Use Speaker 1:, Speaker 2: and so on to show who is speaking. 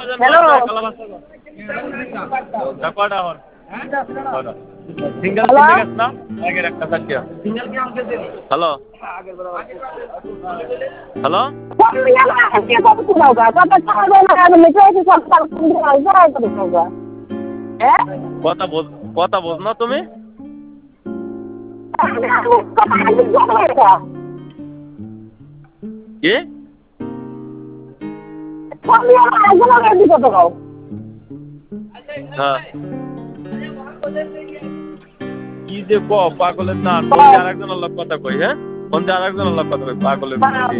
Speaker 1: hello
Speaker 2: single
Speaker 1: hello
Speaker 2: কিনে গেছ না আগের একটা সাথে হ্যালো হ্যালো কথা বোঝ কথা বোঝ না তুমি কি হ্যাঁ কি যে পাগলের না ফোন দিয়ে আরেকজনের লোক কথা কই হ্যাঁ ফোন দিয়ে আরেকজনের লোক কথা কই পাগলের